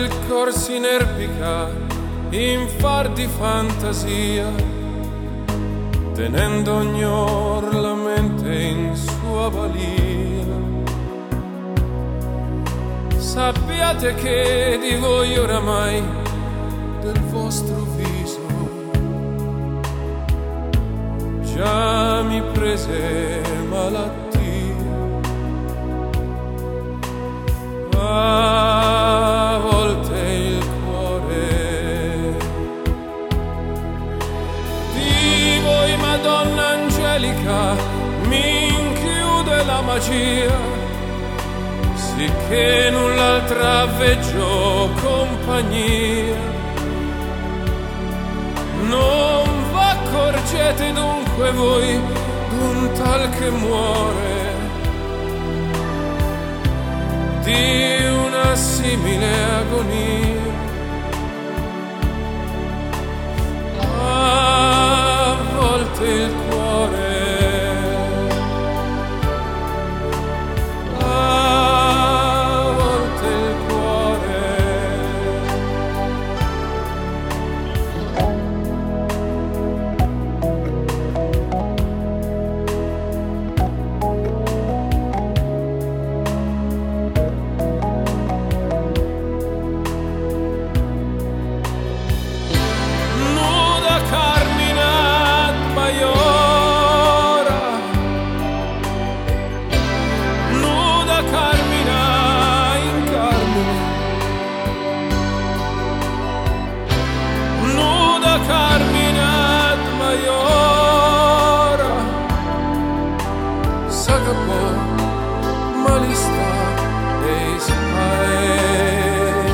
il cor si inerpica in far di fantasia, tenendo ognor la mente in sua balia. Sappiate che di voi oramai, del vostro viso, già mi prese malattia. A volte il cuore di voi, Madonna Angelica, mi inchiude la magia, sicché null'altra veggio compagnia. Non v'accorgete dunque voi d'un tal che muore, di una simile agonia. A volte il cuore, a volte il cuore. Carminat Maiora, s'agapò malista e Ismael.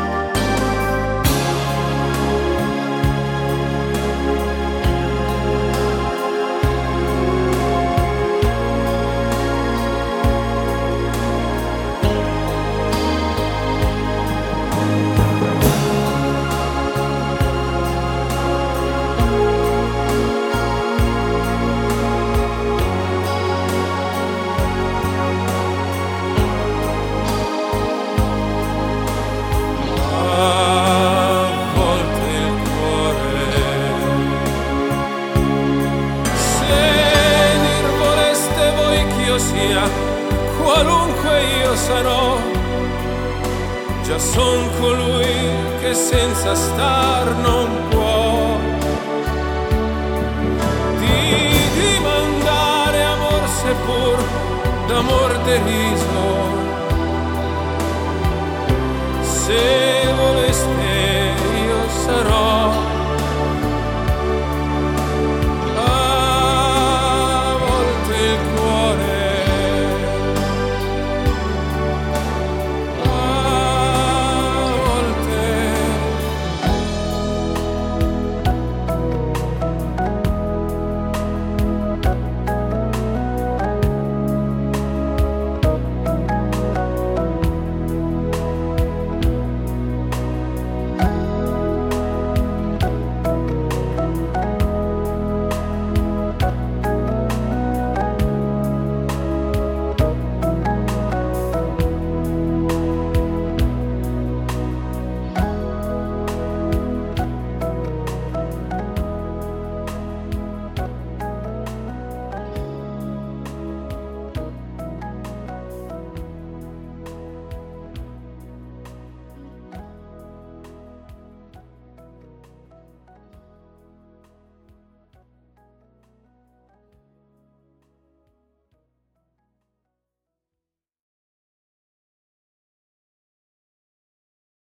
Qualunque io sarò, già son colui che senza star non può. Di dimandare amor seppur d'amor deriso, se